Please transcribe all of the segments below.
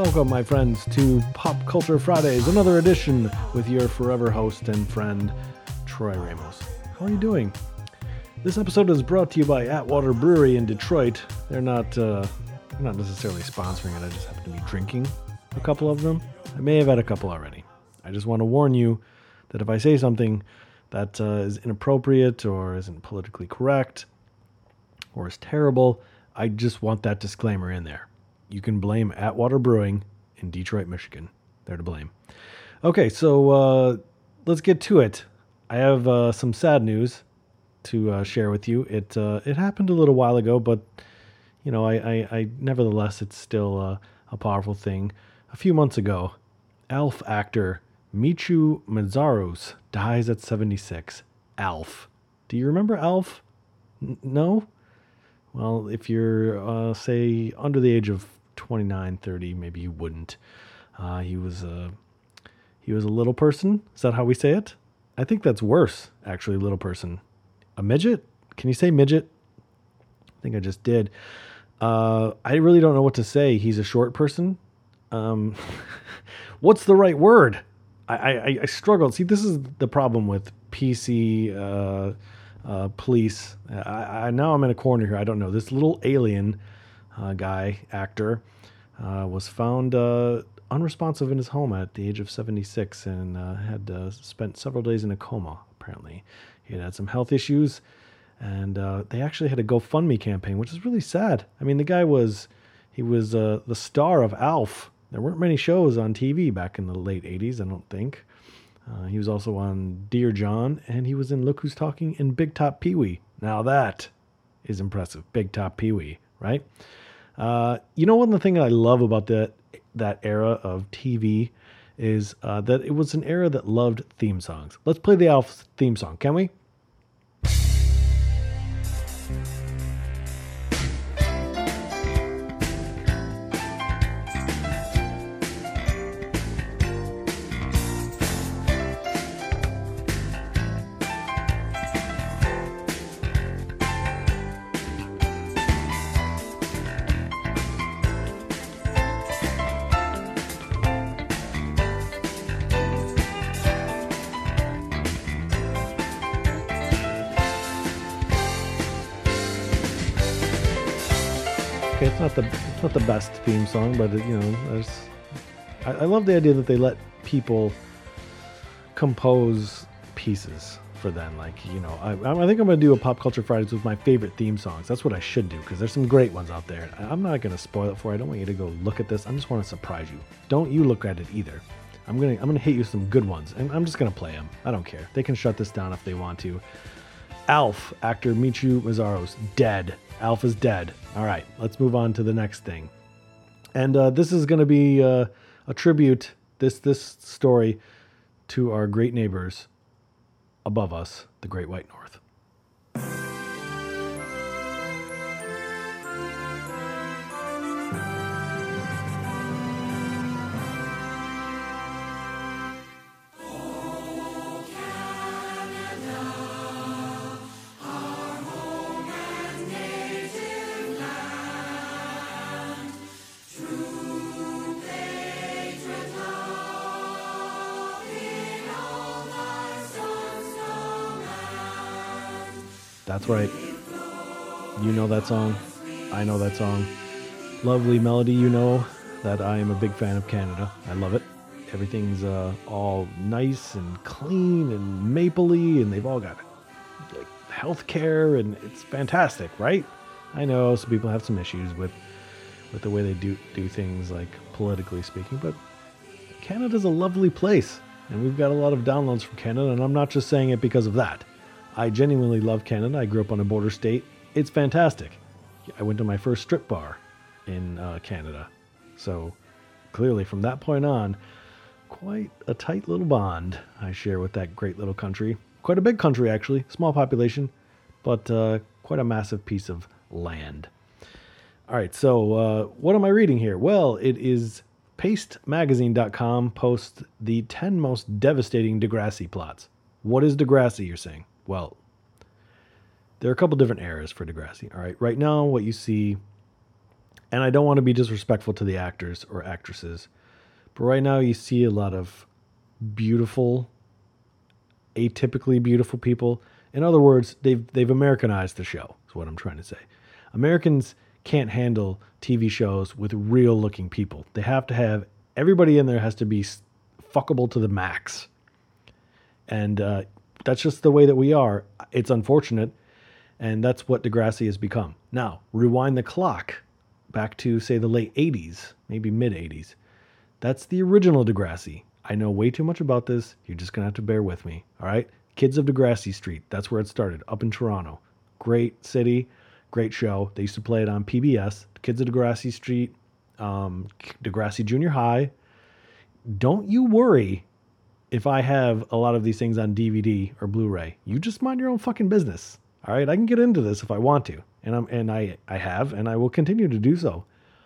Welcome, my friends, to Pop Culture Fridays, another edition with your forever host and friend, Troy Ramos. How are you doing? This episode is brought to you by Atwater Brewery in Detroit. They're not necessarily sponsoring it. I just happen to be drinking a couple of them. I may have had a couple already. I just want to warn you that if I say something that is inappropriate or isn't politically correct or is terrible, I just want that disclaimer in there. You can blame Atwater Brewing in Detroit, Michigan. They're to blame. Okay, so let's get to it. I have some sad news to share with you. It happened a little while ago, but you know, I nevertheless, it's still a powerful thing. A few months ago, Alf actor Michu Meszaros dies at 76. Alf. Do you remember Alf? No? Well, if you're, say, under the age of 29, 30, maybe you wouldn't. He was a little person. Is that how we say it? I think that's worse, actually, little person. A midget? Can you say midget? I think I just did. I really don't know what to say. He's a short person. What's the right word? I struggled. See, this is the problem with PC police. Now I'm in a corner here. I don't know. This little alien actor, was found unresponsive in his home at the age of 76 and had spent several days in a coma, apparently. He had some health issues, and they actually had a GoFundMe campaign, which is really sad. I mean, the guy was the star of Alf. There weren't many shows on TV back in the late 80s, I don't think. He was also on Dear John, and he was in Look Who's Talking in Big Top Pee-wee. Now that is impressive. Big Top Pee-wee, right? You know, one of the things I love about that era of TV is that it was an era that loved theme songs. Let's play the Alf theme song, can we? Okay, it's not the best theme song, but you know, I love the idea that they let people compose pieces for them. Like, you know, I think I'm going to do a Pop Culture Fridays with my favorite theme songs. That's what I should do, because there's some great ones out there. I'm not going to spoil it for you. I don't want you to go look at this. I just want to surprise you. Don't you look at it either. I'm gonna hit you some good ones, and I'm just gonna play them. I don't care. They can shut this down if they want to. Alf actor Michu Meszaros dead. Alf is dead. All right, let's move on to the next thing. And this is going to be a tribute, this story, to our great neighbors above us, the Great White North. That's right. You know that song. I know that song. Lovely melody. You know that I am a big fan of Canada. I love it. Everything's all nice and clean and mapley, and they've all got like health care, and it's fantastic, right? I know some people have some issues with the way they do things, like politically speaking, but Canada's a lovely place, and we've got a lot of downloads from Canada, and I'm not just saying it because of that. I genuinely love Canada. I grew up on a border state. It's fantastic. I went to my first strip bar in Canada. So clearly from that point on, quite a tight little bond I share with that great little country. Quite a big country, actually. Small population, but quite a massive piece of land. All right, so what am I reading here? Well, it is pastemagazine.com posts the 10 most devastating Degrassi plots. What is Degrassi, you're saying? Well, there are a couple different eras for Degrassi. All right, right now what you see And I don't want to be disrespectful to the actors or actresses, but right now you see a lot of beautiful, atypically beautiful people. In other words, they've Americanized the show, is what I'm trying to say. Americans can't handle TV shows with real looking people. They have to have, everybody in there has to be fuckable to the max. And that's just the way that we are. It's unfortunate. And that's what Degrassi has become. Now, rewind the clock back to, say, the late 80s, maybe mid 80s. That's the original Degrassi. I know way too much about this. You're just going to have to bear with me. All right? Kids of Degrassi Street. That's where it started, up in Toronto. Great city, great show. They used to play it on PBS. Kids of Degrassi Street, Degrassi Junior High. Don't you worry if I have a lot of these things on DVD or Blu-ray. You just mind your own fucking business. All right? I can get into this if I want to. And I have, and I will continue to do so.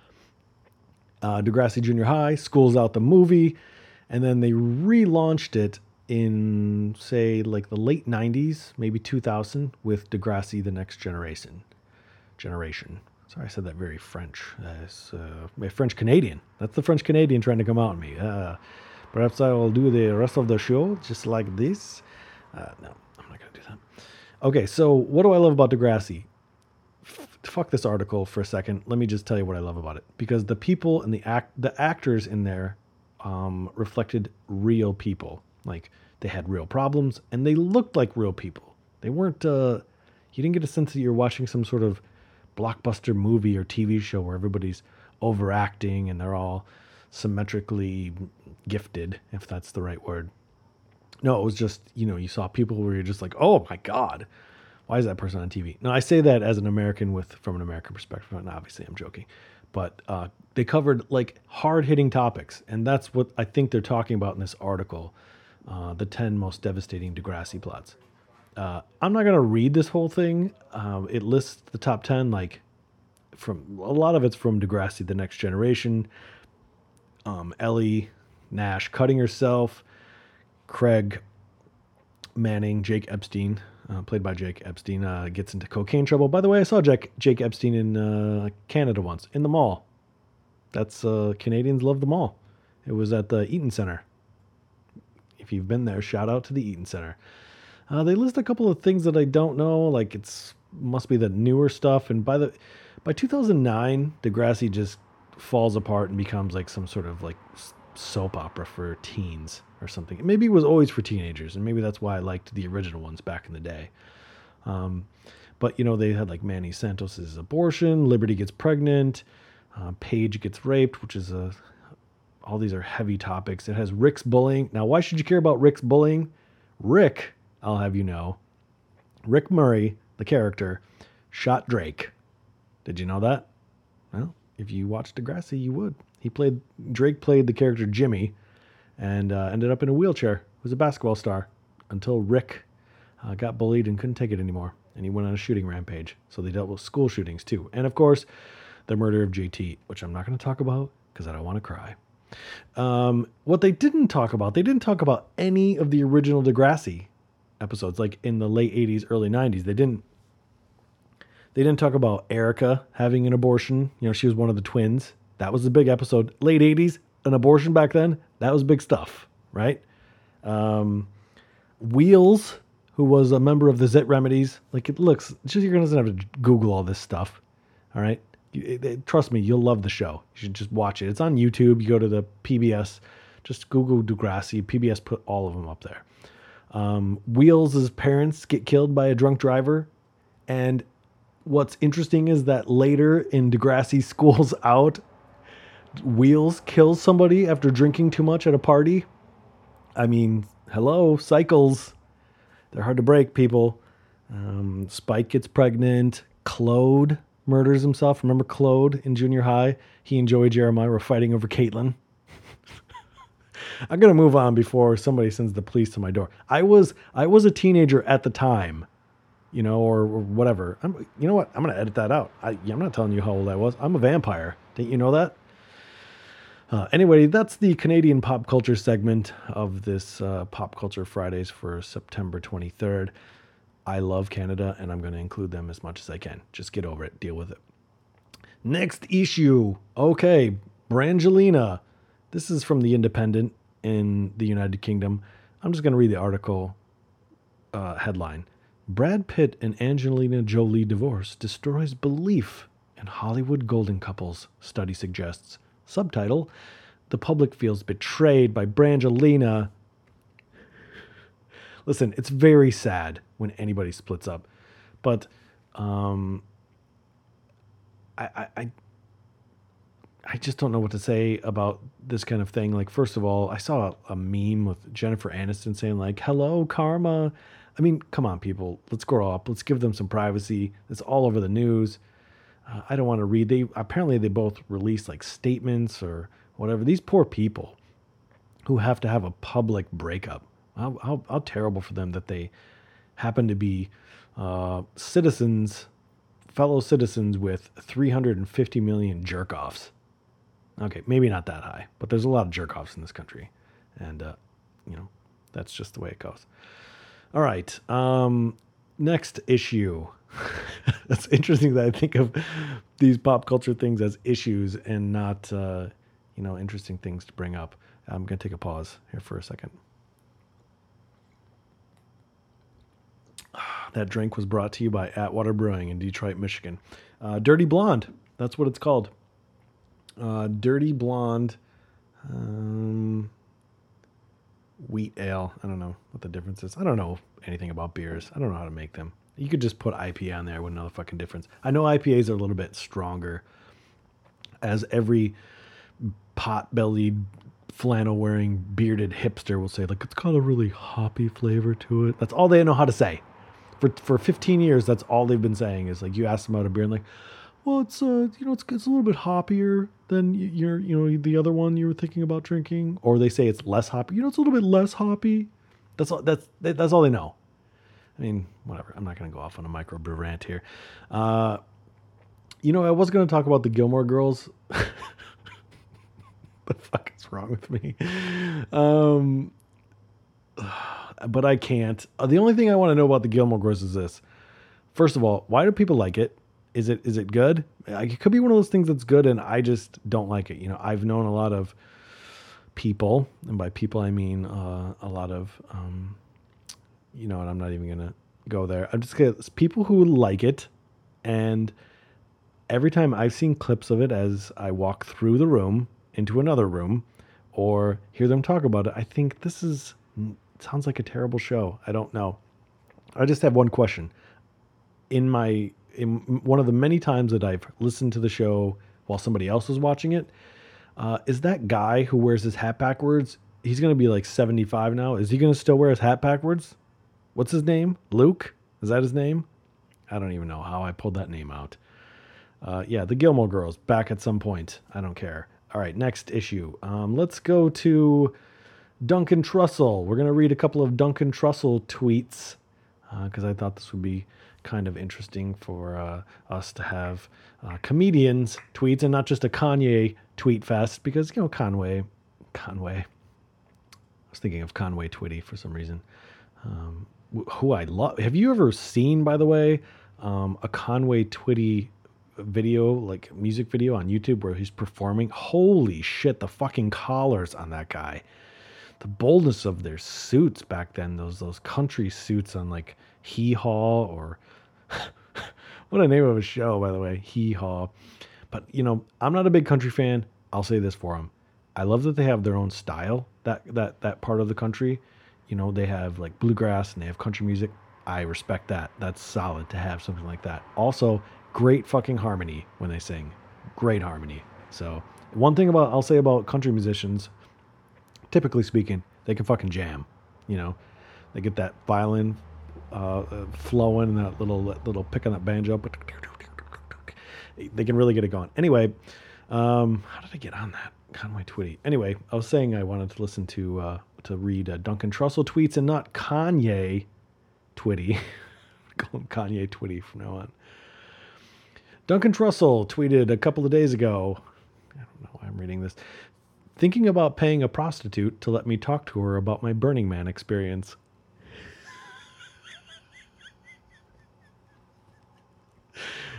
Degrassi Junior High, School's Out the movie, and then they relaunched it in, say, like the late 90s, maybe 2000, with Degrassi: The Next Generation. Sorry, I said that very French. My French Canadian. That's the French Canadian trying to come out at me. Perhaps I will do the rest of the show just like this. No, I'm not going to do that. Okay, so what do I love about Degrassi? Fuck this article for a second. Let me just tell you what I love about it. Because the people and the actors in there reflected real people. Like, they had real problems, and they looked like real people. They weren't, you didn't get a sense that you're watching some sort of blockbuster movie or TV show where everybody's overacting and they're all symmetrically gifted, if that's the right word. No, it was just, you saw people where you're just like, oh my God, why is that person on TV? Now, I say that as an American from an American perspective, and obviously I'm joking, but they covered like hard-hitting topics, and that's what I think they're talking about in this article, the 10 most devastating Degrassi plots. I'm not going to read this whole thing. It lists the top 10, like, from a lot of it's from Degrassi: The Next Generation, Ellie Nash cutting herself, Craig Manning, Jake Epstein, played by Jake Epstein, gets into cocaine trouble. By the way, I saw Jake Epstein in Canada once, in the mall. That's, Canadians love the mall. It was at the Eaton Center. If you've been there, shout out to the Eaton Center. They list a couple of things that I don't know, like must be the newer stuff. And by 2009, Degrassi just falls apart and becomes like some sort of like soap opera for teens or something. Maybe it was always for teenagers, and maybe that's why I liked the original ones back in the day. But they had like Manny Santos's abortion, Liberty gets pregnant, Paige gets raped, which is all these are heavy topics. It has Rick's bullying. Now, why should you care about Rick's bullying? Rick, I'll have you know, Rick Murray, the character, shot Drake. Did you know that? Well, if you watched Degrassi, you would. Drake played the character Jimmy and ended up in a wheelchair. He was a basketball star until Rick got bullied and couldn't take it anymore. And he went on a shooting rampage. So they dealt with school shootings too. And of course, the murder of JT, which I'm not going to talk about because I don't want to cry. What they didn't talk about any of the original Degrassi episodes, like in the late 80s, early 90s. They didn't talk about Erica having an abortion. She was one of the twins. That was a big episode. Late 80s, an abortion back then, that was big stuff, right? Wheels, who was a member of the Zit Remedies. Like, it looks, you're going to have to Google all this stuff, all right? Trust me, you'll love the show. You should just watch it. It's on YouTube. You go to the PBS, just Google Degrassi. PBS put all of them up there. Wheels' parents get killed by a drunk driver. And what's interesting is that later in Degrassi School's Out, Wheels kills somebody after drinking too much at a party. I mean, hello, cycles. They're hard to break, people. Spike gets pregnant. Claude murders himself. Remember Claude in junior high? He and Joey Jeremiah were fighting over Caitlin. I'm going to move on before somebody sends the police to my door. I was a teenager at the time, or whatever. You know what? I'm going to edit that out. I'm not telling you how old I was. I'm a vampire. Didn't you know that? Anyway, that's the Canadian pop culture segment of this Pop Culture Fridays for September 23rd. I love Canada, and I'm going to include them as much as I can. Just get over it. Deal with it. Next issue. Okay, Brangelina. This is from The Independent in the United Kingdom. I'm just going to read the article headline. Brad Pitt and Angelina Jolie divorce destroys belief in Hollywood golden couples, study suggests. Subtitle, the public feels betrayed by Brangelina. Listen, it's very sad when anybody splits up. But I just don't know what to say about this kind of thing. Like, first of all, I saw a meme with Jennifer Aniston saying, like, hello, karma. I mean, come on, people. Let's grow up. Let's give them some privacy. It's all over the news. I don't want to read. Apparently they both released like statements or whatever. These poor people who have to have a public breakup. How terrible for them that they happen to be fellow citizens with 350 million jerk-offs. Okay, maybe not that high, but there's a lot of jerk-offs in this country. And, that's just the way it goes. All right, next issue. It's interesting that I think of these pop culture things as issues and not, interesting things to bring up. I'm going to take a pause here for a second. That drink was brought to you by Atwater Brewing in Detroit, Michigan. Dirty Blonde, that's what it's called. Dirty Blonde wheat ale. I don't know what the difference is. I don't know anything about beers. I don't know how to make them. You could just put IPA on there, wouldn't know the fucking difference. I know IPAs are a little bit stronger, as every pot-bellied, flannel-wearing, bearded hipster will say, like, it's got a really hoppy flavor to it. That's all they know how to say. For 15 years, that's all they've been saying is, like, you ask them about a beer and like, well, it's it's a little bit hoppier than the other one you were thinking about drinking, or they say it's less hoppy. It's a little bit less hoppy. That's all they know. I mean, whatever. I'm not going to go off on a microbrew rant here. I was going to talk about the Gilmore Girls. The fuck is wrong with me? But I can't. The only thing I want to know about the Gilmore Girls is this. First of all, why do people like it? Is it good? It could be one of those things that's good, and I just don't like it. I've known a lot of people, and by people I mean a lot of, and I'm not even gonna go there. I'm just gonna people who like it, and every time I've seen clips of it as I walk through the room into another room, or hear them talk about it, I think this sounds like a terrible show. I don't know. I just have one question. In one of the many times that I've listened to the show while somebody else was watching it, is that guy who wears his hat backwards, he's going to be like 75 now. Is he going to still wear his hat backwards? What's his name? Luke? Is that his name? I don't even know how I pulled that name out. The Gilmore Girls, back at some point. I don't care. All right, next issue. Let's go to Duncan Trussell. We're going to read a couple of Duncan Trussell tweets because I thought this would be kind of interesting for us to have comedians tweets and not just a Kanye tweet fest because, Conway. I was thinking of Conway Twitty for some reason, who I love. Have you ever seen, by the way, a Conway Twitty video, like music video on YouTube where he's performing? Holy shit, the fucking collars on that guy. The boldness of their suits back then, those country suits on like Hee Haw or what a name of a show, by the way, Hee Haw. But, I'm not a big country fan. I'll say this for them. I love that they have their own style, that part of the country. They have like bluegrass and they have country music. I respect that. That's solid to have something like that. Also, great fucking harmony when they sing. Great harmony. So one thing I'll say about country musicians, typically speaking, they can fucking jam. They get that violin flowing and that little pick on that banjo. They can really get it going. Anyway, how did I get on that? Conway Twitty. Anyway, I was saying I wanted to listen to read Duncan Trussell tweets and not Kanye Twitty. Call him Kanye Twitty from now on. Duncan Trussell tweeted a couple of days ago. I don't know why I'm reading this. Thinking about paying a prostitute to let me talk to her about my Burning Man experience.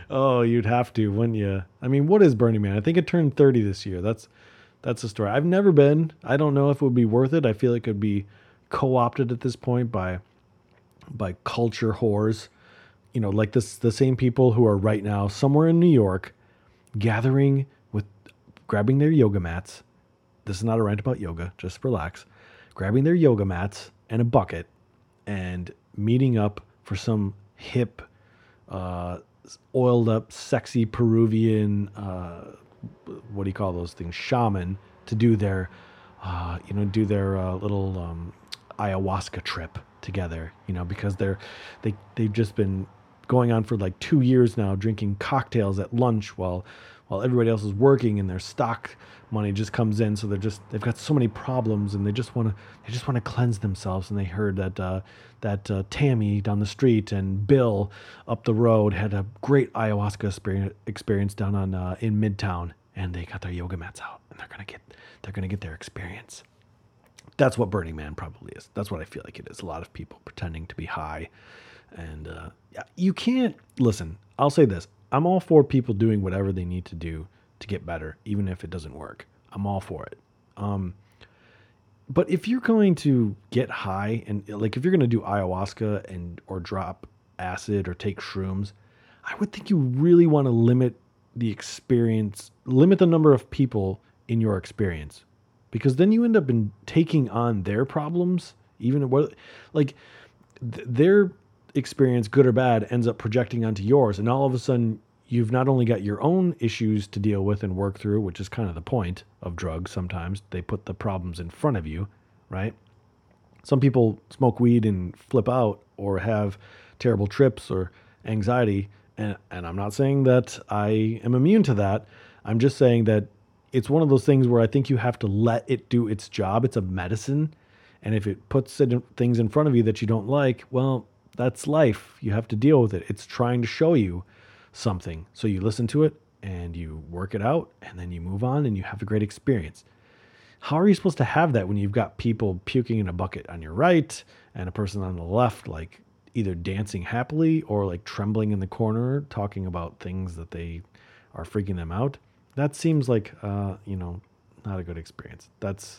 Oh, you'd have to, wouldn't you? I mean, what is Burning Man? I think it turned 30 this year. That's the story. I've never been. I don't know if it would be worth it. I feel like it would be co-opted at this point by culture whores. Like the same people who are right now somewhere in New York gathering with grabbing their yoga mats. This is not a rant about yoga, just relax. Grabbing their yoga mats and a bucket and meeting up for some hip, oiled up, sexy Peruvian, what do you call those things? Shaman to do their, little ayahuasca trip together. Because they've just been going on for like 2 years now, drinking cocktails at lunch while everybody else is working, and their stock money just comes in. So they've got so many problems, and they just want to cleanse themselves. And they heard that Tammy down the street and Bill up the road had a great ayahuasca experience down on in Midtown, and they got their yoga mats out, and they're gonna get their experience. That's what Burning Man probably is. That's what I feel like it is. A lot of people pretending to be high, and you can't listen. I'll say this. I'm all for people doing whatever they need to do to get better, even if it doesn't work. I'm all for it. But if you're going to get high and like if you're going to do ayahuasca or drop acid or take shrooms, I would think you really want to limit the number of people in your experience, because then you end up taking on their problems, their experience, good or bad, ends up projecting onto yours. And all of a sudden you've not only got your own issues to deal with and work through, which is kind of the point of drugs. Sometimes they put the problems in front of you, right? Some people smoke weed and flip out or have terrible trips or anxiety. And I'm not saying that I am immune to that. I'm just saying that it's one of those things where I think you have to let it do its job. It's a medicine. And if it puts things in front of you that you don't like, well, that's life. You have to deal with it. It's trying to show you something. So you listen to it and you work it out, and then you move on and you have a great experience. How are you supposed to have that when you've got people puking in a bucket on your right and a person on the left, like either dancing happily or like trembling in the corner, talking about things that they are freaking them out? That seems like, not a good experience. That's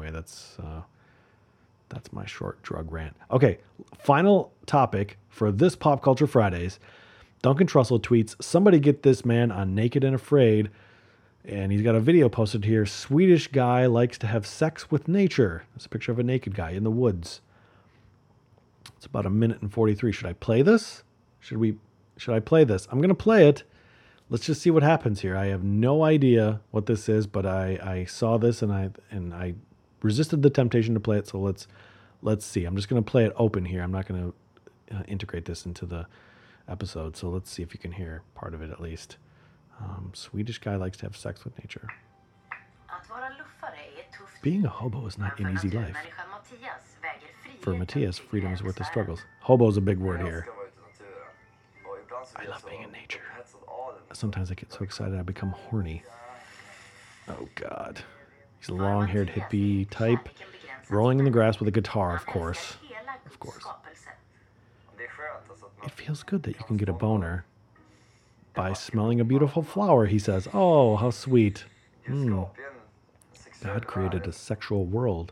my short drug rant. Okay, final topic for this Pop Culture Fridays. Duncan Trussell tweets, "Somebody get this man on Naked and Afraid." And he's got a video posted here. Swedish guy likes to have sex with nature. There's a picture of a naked guy in the woods. It's about 1:43. Should I play this? Should I play this? I'm going to play it. Let's just see what happens here. I have no idea what this is, but I saw this and I resisted the temptation to play it. So let's see. I'm just going to play it open here. I'm not going to integrate this into the episode. So let's see if you can hear part of it at least. Swedish guy likes to have sex with nature. Being a hobo is not an easy life. For Matthias, freedom is worth the struggles. Hobo is a big word here. I love being in nature. Sometimes I get so excited I become horny. Oh God. He's a long-haired hippie type, rolling in the grass with a guitar, of course. Of course. It feels good that you can get a boner by smelling a beautiful flower, he says. Oh, how sweet. God created a sexual world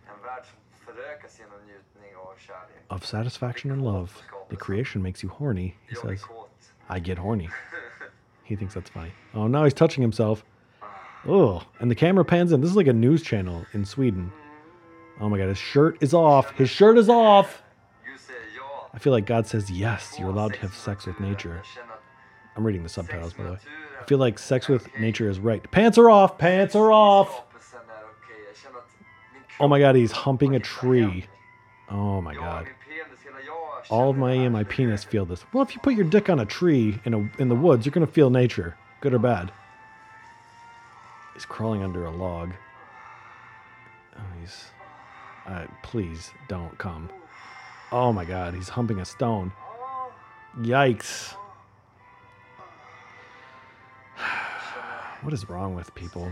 of satisfaction and love. The creation makes you horny, he says. I get horny. He thinks that's funny. Oh, now he's touching himself. Oh, and the camera pans in. This is like a news channel in Sweden. Oh my God, his shirt is off. His shirt is off. I feel like God says, yes, you're allowed to have sex with nature. I'm reading the subtitles, by the way. I feel like sex with nature is right. Pants are off. Pants are off. Oh my God, he's humping a tree. Oh my God. All of my penis feel this. Well, if you put your dick on a tree in the woods, you're going to feel nature, good or bad. He's crawling under a log. Oh, please don't come. Oh my God, he's humping a stone. Yikes. What is wrong with people?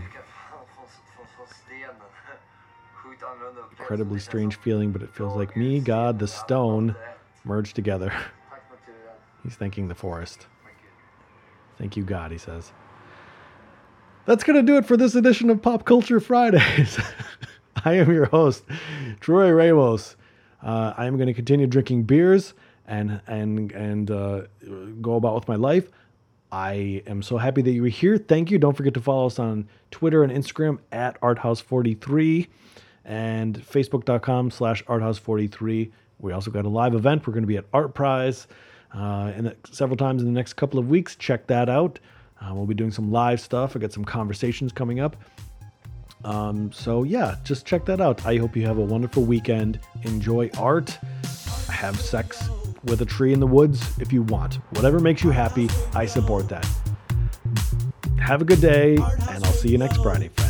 Incredibly strange feeling, but it feels like me, God, the stone merged together. He's thanking the forest. Thank you, God, he says. That's going to do it for this edition of Pop Culture Fridays. I am your host, Troy Ramos. I am going to continue drinking beers and go about with my life. I am so happy that you were here. Thank you. Don't forget to follow us on Twitter and Instagram at Arthouse43 and Facebook.com/Arthouse43. We also got a live event. We're going to be at Art Prize several times in the next couple of weeks. Check that out. We'll be doing some live stuff. I got some conversations coming up. So yeah, just check that out. I hope you have a wonderful weekend. Enjoy art. Have sex with a tree in the woods if you want. Whatever makes you happy, I support that. Have a good day, and I'll see you next Friday.